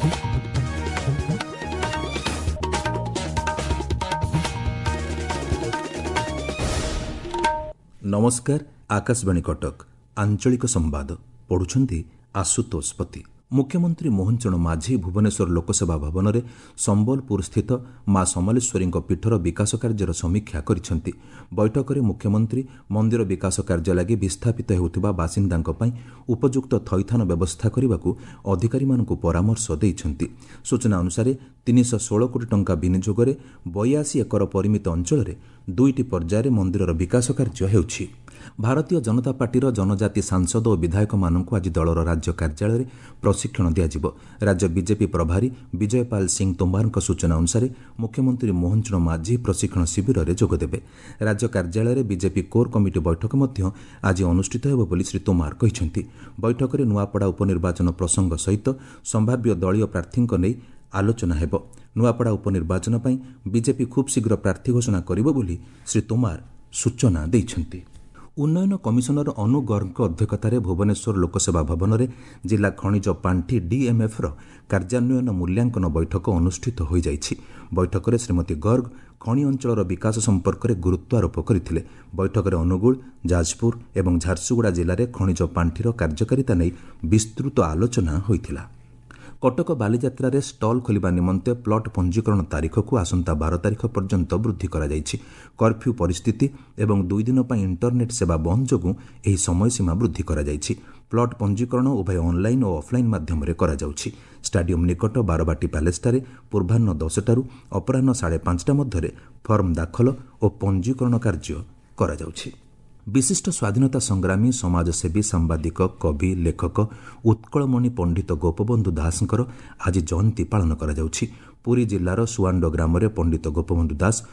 नमस्कार। आकाशवाणी कटक आंचलिक संवाद पढ़ुछंती आशुतोष पति। मुख्यमंत्री मोहन चरण माझी भुवनेश्वर लोकसेवा भवन में संबलपुर स्थित मां समलेश्वरी पीठर विकास कार्यर समीक्षा करिसेंती। बैठक में मुख्यमंत्री मंदिर विकास कार्य लगी विस्थापित होउथिबा बासिंदांक पई उपयुक्त थैथान व्यवस्था करने को अधिकारी मानकु परामर्श देइछंती। सूचना अनुसार 316 कोटी टंका विनियोग में 82 एकर परिमित अंचल में 2टी पर्यायर मंदिर विकास कार्य हेउछि। भारतीय जनता पार्टीर जनजाति सांसद और विधायक मानकु आज दलर राज्य कार्यालय प्रशिक्षण दियाजिब। राज्य बीजेपी प्रभारी विजयपाल सिंह तोमार सूचना अनुसार मुख्यमंत्री मोहन चरण माझी प्रशिक्षण शिविर में जोगदेवे। राज्य कार्यालय बीजेपी कोर कमिटी बैठक मध्य आज अनुष्ठित हेब बोली श्री तोमार कहिसेंती। बैठक में नुआपड़ा उपनिर्वाचन प्रसंग सहित संभाव्य दलीय प्रार्थी नहीं आलोचना हेब। नुआपड़ा उपनिर्वाचन पर बीजेपी खूब शीघ्र प्रार्थी घोषणा करिब बोली श्री तोमार सूचना दैछंती। उन्नयन कमिशनर अनु गर्ग अध्यक्षतार भुवनेश्वर लोकसेवा भवन में जिला खनिज पांठी डीएमएफ कार्यान्वयन मूल्यांकन बैठक अनुष्ठित हो जाइछि। बैठक में श्रीमती गर्ग खनि अंचल विकास संपर्क में गुरुत्वारोप करथिले। बैठक में अनुगुल, जाजपुर एवं झारसुगुड़ा जिले में खनिज पांठीर कार्यकारिता नहीं विस्तृत आलोचना होइथिला। कटक बालीजात्रा रे स्टल खोलिबा निमंते प्लट पंजीकरण तारीख को आसंता 12 तारीख पर्यंत वृद्धि करा जाइछि। कर्फ्यू परिस्थिति एवं 2 दिन पर इंटरनेट सेवा बंद जोगु एही समयसीमा वृद्धि करा जाइछि। प्लट पंजीकरण उभय ऑनलाइन और ऑफलाइन माध्यम रे करा जाउछि। स्टाडियम निकट बारबाटी पैलेसटारे पूर्वाह्न 10 टारू अपराह्न 5:30 मध्य फर्म दाखल और पंजीकरण कार्य करा जाउछि। विशिष्ट स्वाधीनता संग्रामी समाजसेवी सांबादिक कवि लेखक उत्कलमणि पंडित गोपबंधु दासଙ୍କର आज जयंती पालन करा जाउछि। पुरी जिल्लार सुआंड ग्राम में पंडित गोपबंधु दास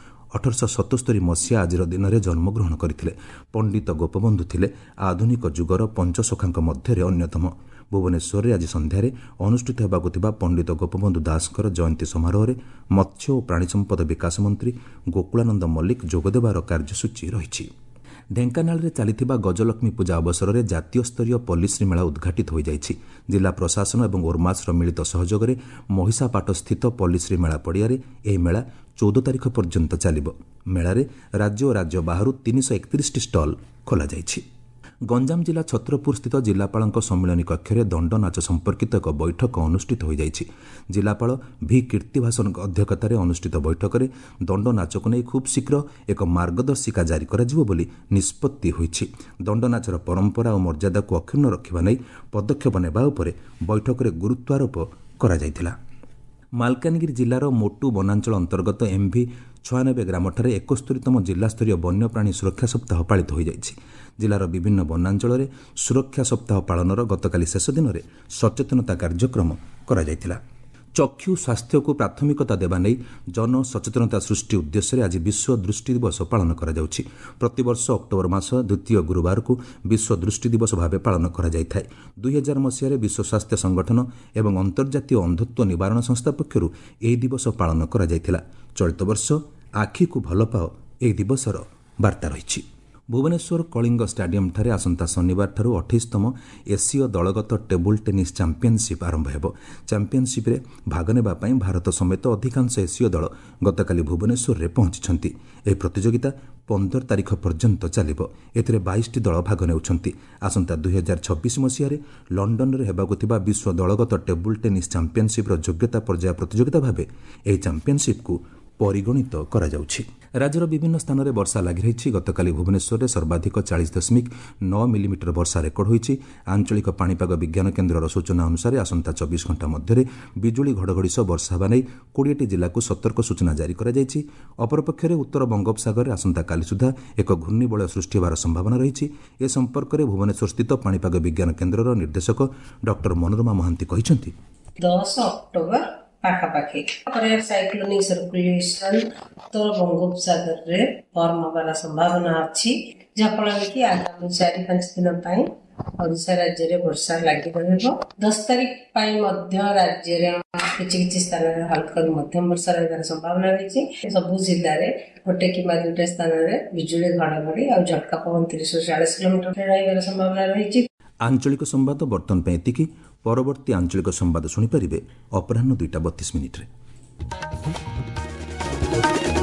1877 मसीहा आज दिन में जन्मग्रहण करथिले। पंडित गोपबंधु थिले आधुनिक जुगर पंचसखांक मध्य अन्यतम। भुवनेश्वर में आज संध्यारे अनुष्ठित होबाकु थिबा पंडित गोपबंधु दासଙ୍କର जयंती समारोह में मत्स्य और प्राणी संपद विकास मंत्री गोकुलानंद मल्लिक जोगदेवार कार्यसूची रहिछि। ढेंकानाल रे चलिथिबा गजलक्ष्मी पूजा अवसर में जातीय स्तरीय पल्लीश्री मेला उद्घाटित हो जाइछि। जिला प्रशासन और ओरमासर मिलित सहयोग में महिषापाट स्थित पल्लीश्री मेला पड़िया यह मेला 14 तारीख पर्यंत चलिब। मेलारे राज्य और राज्य बाहर 331 स्टल खोल जाइछि। गंजाम जिला छत्रपुर स्थित जिलापाल सम्मिलनी कक्ष में दंड नाच संपर्कित एक बैठक अनुष्ठित हो जाइछि। जिलापाल भी कीर्तिभासन अध्यक्षतार अनुष्ठित बैठक में दंड नाच को नहीं खूब शीघ्र एक मार्गदर्शिका जारी कराजिबो बोली निष्पत्ति होइछि। दंड नाचर परंपरा और मर्यादा को अक्षुण्ण रखिबा नै पदक्षेप नेबा उपरे बैठक में गुरुत्वारोप करा जायतिला। मालकानगिरी जिलार मोटू वनांचल अंतर्गत एमभी 96 ग्रामठारे 71तम जिलास्तरीय वन्यप्राणी सुरक्षा सप्ताह पालित हो जाइछि। जिलार विभिन्न वनांचल में सुरक्षा सप्ताह पालनर गतकाली शेष दिन में सचेतनता कार्यक्रम करा जायतिला। चक्षु स्वास्थ्य को प्राथमिकता देवा नहीं जन सचेतनता सृष्टि उद्देश्य आज विश्व दृष्टि दिवस पालन करा जाउछि। प्रतिवर्ष अक्टोबर मास द्वितीय गुरुवार को विश्व दृष्टि दिवस भाव पालन करा जायथाय। 2000 मसीह विश्व स्वास्थ्य संगठन एवं अंतर्जातीय अंधत्व निवारण संस्था पक्षरु एही दिवस पालन करा जायथिला। चलित वर्ष आखि को भल पाओ एही दिवसर वार्ता रहिछि। भुवनेश्वर कलिंग स्टाडियम ठारे आसंता शनिवार ठारू 28तम एसीय दलगत टेबुल टेनिस चैंपियनशिप आरंभ हेबो। चैंपियनशिप रे भाग नेबा पई भारत समेत अधिकांश एसीय दल गतकाली भुवनेश्वर रे पहुंचिछंती। एही प्रतियोगिता 15 तारीख पर्यंत चलिबो। एथिरे 22टी दल भाग नेउछंती। आसंता 2026 मसीह रे लंडन रे हेबाकु थिबा विश्व दलगत टेबुल टेनिस चैंपियनशिप रो योग्यता पर्याय प्रतियोगिता भाबे एही चैंपियनशिप को परिगणित करा जाउछि। राज्यर विभिन्न स्थान में वर्षा लगी रही। गतकाली भुवनेश्वर में सर्वाधिक 40.9 मिलीमीटर वर्षा रेकर्ड होइछि। आंचलिक पाणीपाग विज्ञान केन्द्रर सूचना अनुसार आसंता 24 घंटा मध्य बिजुली घड़घड़ी सह वर्षा हेबा नै 20टी जिला को सतर्क सूचना जारी करा जाइछि। अपरपक्षे उत्तर बंगोपसागर में आसंता काली सुधा एक घूर्णिबलय सृष्टि होबार संभावना रही। ए संपर्क में भुवनेश्वर स्थित पाणीपाग विज्ञान केन्द्रर निर्देशक डॉक्टर मनोरमा महांती कहिसेंति 10 अक्टोबर पाखापाखि साइक्लोनिक सर्कुलेशन उत्तर बंगोपसागर रे फॉर्म होबार संभावना अछि। जहाँफल कि आगामी 4-5 दिन पई ओडिशा राज्य रे वर्षा लागि रहबो। 10 तारीख पई मध्य राज्य रे किछि स्थान रे हल्का मध्यम वर्षा रहबार संभावना रही। सब जिल्ला रे गोटे किंबा 2टा स्थान रे बिजुली घड़घड़ी और झटका पवन 30-40 किलोमीटर रहबार संभावना रही। आंचलिक संवाद बर्तन पे एतिकी। ପରବର୍ତ୍ତୀ ଆଞ୍ଚଳିକ ସମ୍ବାଦ ଶୁଣିପାରିବେ ଅପରାହ୍ନ 2:32 ମିନିଟ୍ରେ।